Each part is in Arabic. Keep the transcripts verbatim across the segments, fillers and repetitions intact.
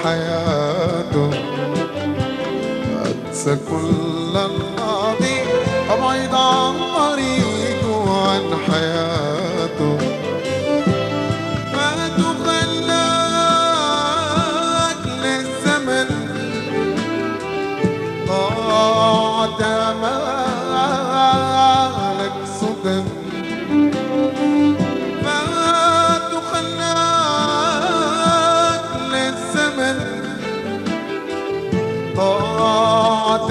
حياته، أنسى كل الماضي أبعد عن طريقه وعن حياته. فاتوا خلاك للزمن ضاعت آمالك سدى. فاتوا خلاك للزمن ضاعت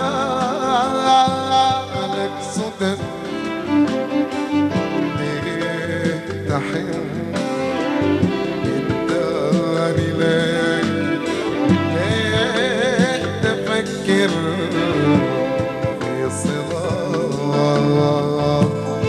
آمالك سدى. ليه تحن الدار ليك؟ ليه تفكر في صلاة؟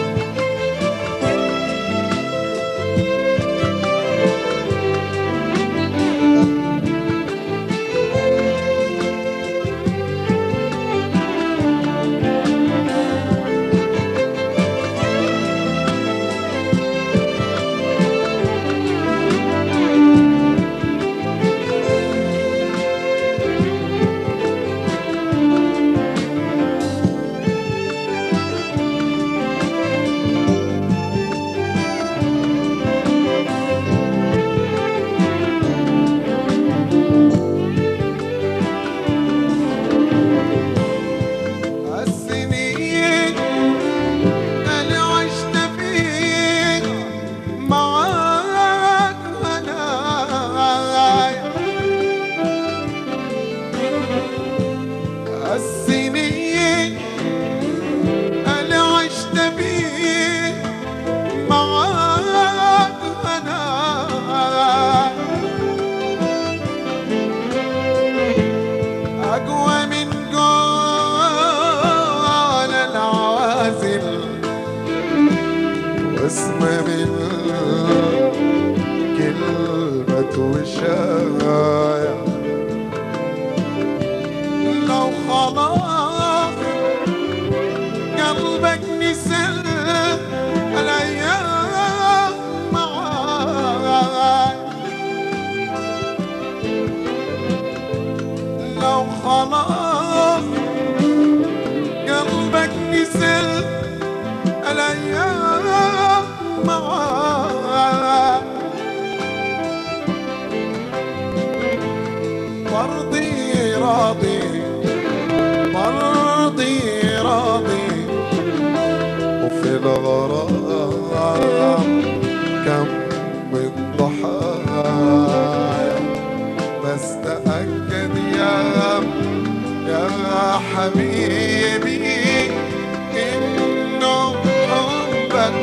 السنين اللي عشت فيه معاك أنا أقوى من قول العوازل، واسمع من كلمة وشايع. لو خلاص قلبك نسى الأيام معاي، لو خلاص قلبك نسى الأيام معاي، برضي راضي مرضي راضي. وفي الغرام كم من ضحايا، بس تأكد يا يا حبيبي إنه حبك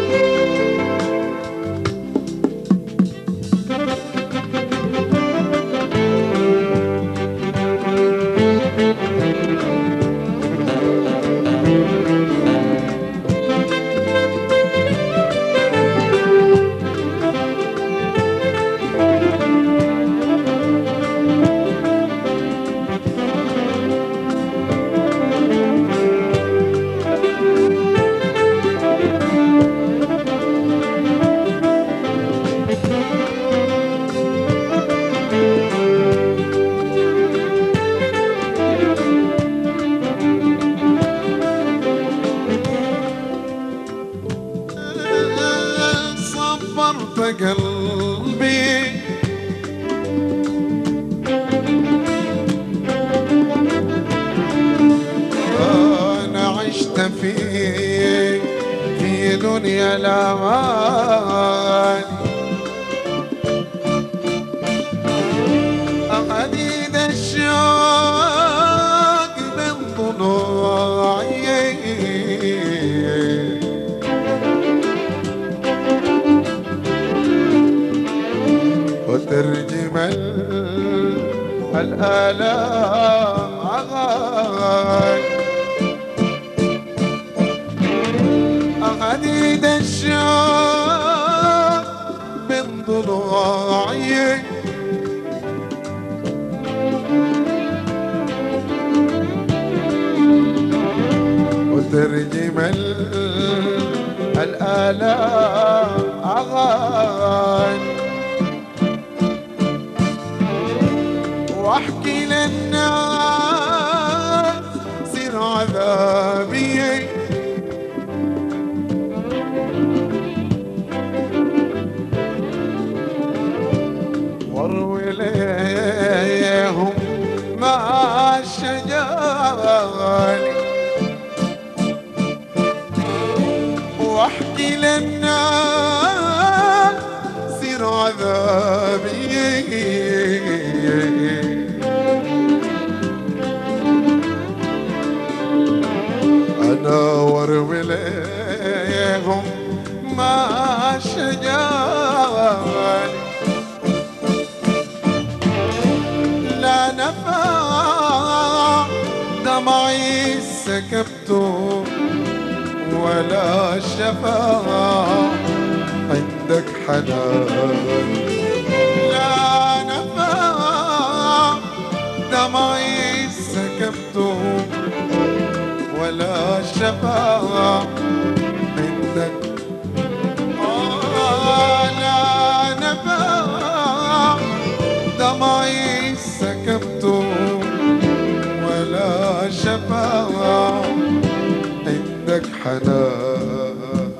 قلبي. أنا عشت في في دنيا الأمان، أعديد الشوق من ضلوعي، وترجم الآلام عغاي. أعديد الشوق من ضلوعي، وترجم الآلام عغاي. واحكي للناس سر عذابي، واروي ليهم ما شجاني، واحكي للناس سر عذابي. أنا واروي ليهم ما شجاني، لا نفع دمعي سكبته ولا شفاء عندك حنان، لا نفع دمعي سكبته ولا شفاء عندك، آه لا نفع دمعي سكبته ولا شفاء عندك حنان.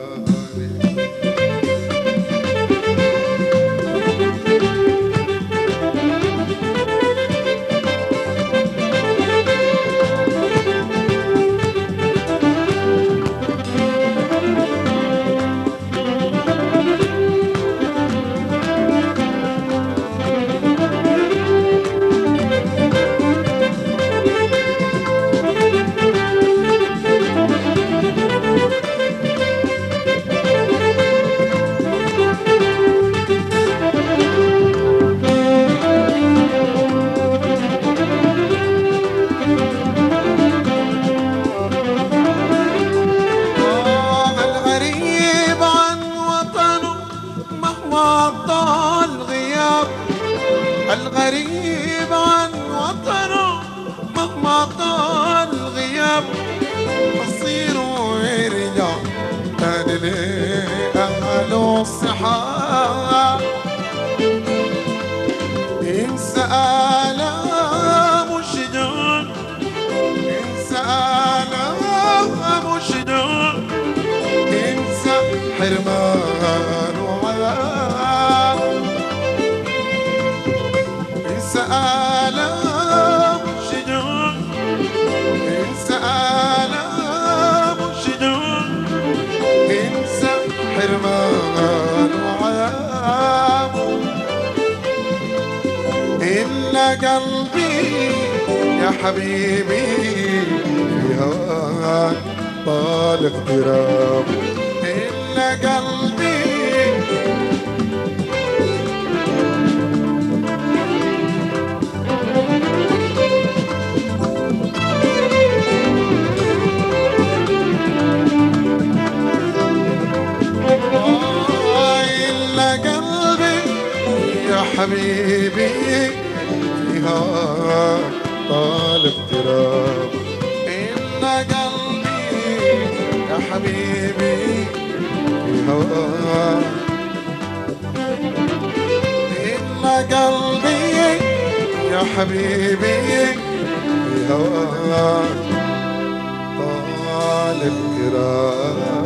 الغريب عن وطنه مهما طال الغياب، مصيره يرجع تاني لأهله الصحاب، ينسى آلام الشجون، ينسى آلام الشجون، ينسى حرمان وعذاب، ينسى آلام الشجون، ينسى آلام الشجون، ينسى حرمان وعذاب، إلا قلبي يا حبيبي في هواك طال اغتراب، إلا قلبي حبيبي في هواك طال اغتراب، إلا قلبي يا حبيبي في هواك، إلا قلبي يا حبيبي في هواك طال اغتراب.